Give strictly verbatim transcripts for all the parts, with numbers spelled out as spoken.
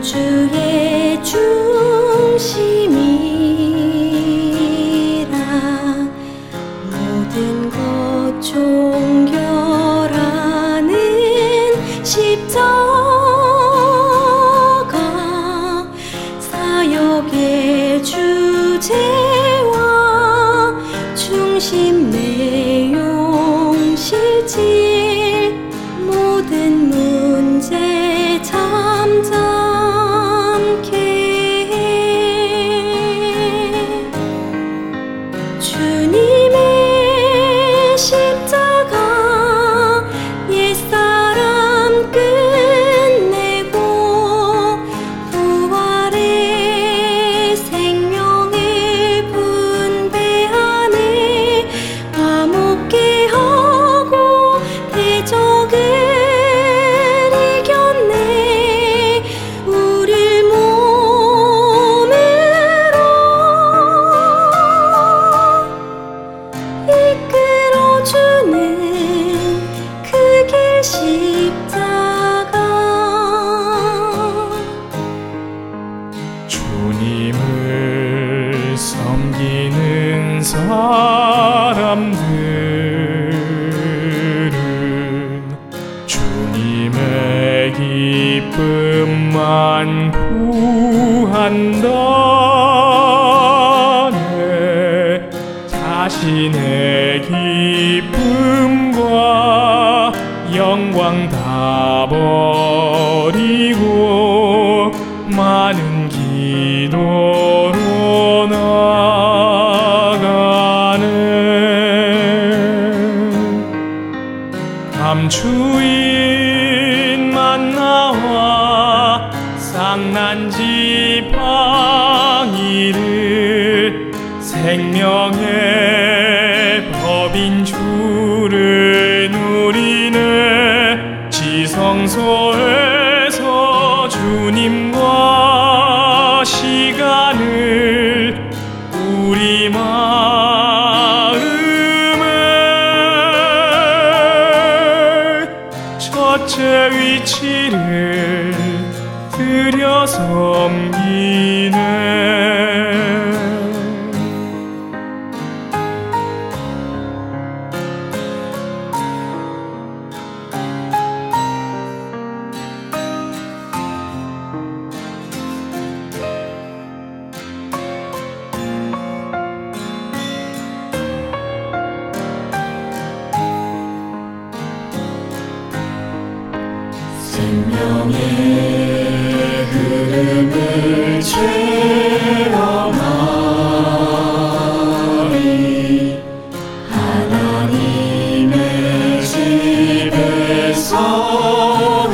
주의 중심이라 모든 것 종결하는 십자가 사역의 주제와 중심 내용 실질 모든 문제 잠잠케 주님의 십자가 옛사람 끝내고 부활의 생명을 분배하네 화목케 하고 대적을 십자가 주님을 섬기는 사람들은 주님의 기쁨만 구한다네 자신의 기쁨과 영광 다 버리고 많은 기도로 나가네 감추인만 나와 쌍난 지팡이를 생명의 법인 주를 누리네 지성소에서 주님과 시간을 우리 마음에 첫째 위치를 들여 섬기네 생명의 흐름을 체험하리 하나님의 집에서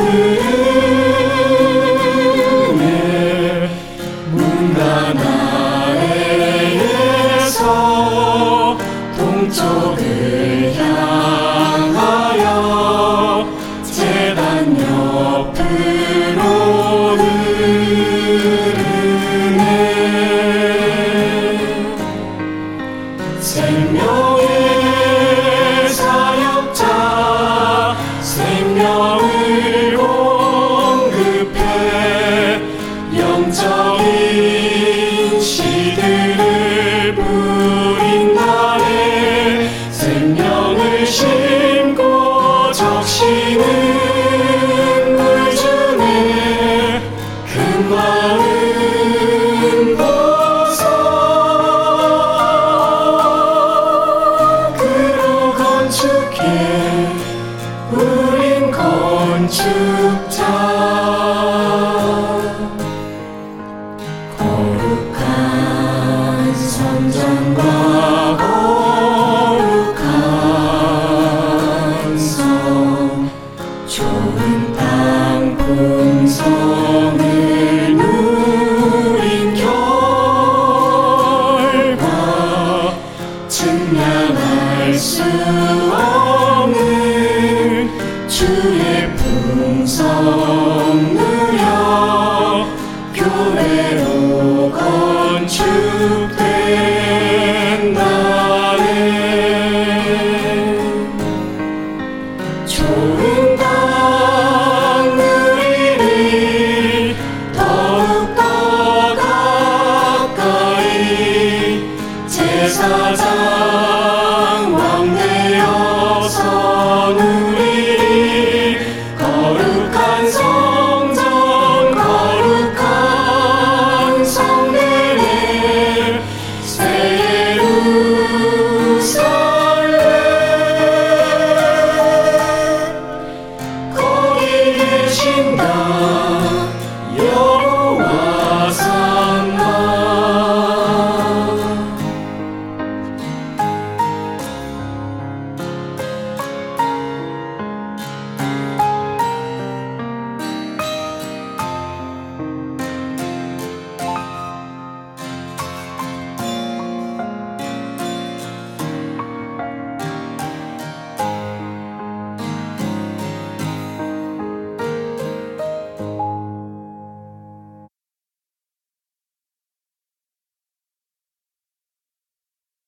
흐르네 문간 아래에서 동쪽을 향하여 제단 옆으로 흐르네 생명의 사역자 생명을 공급해 영적인 씨들을 뿌린 날에 생명을 심고 적시는 마음 벗어 그로 건축해 우린 건축자 거룩한 성전과 거룩한 성 좋은 땅 풍성을 증량할 수 없는 주의 풍성 누려 교회로 건축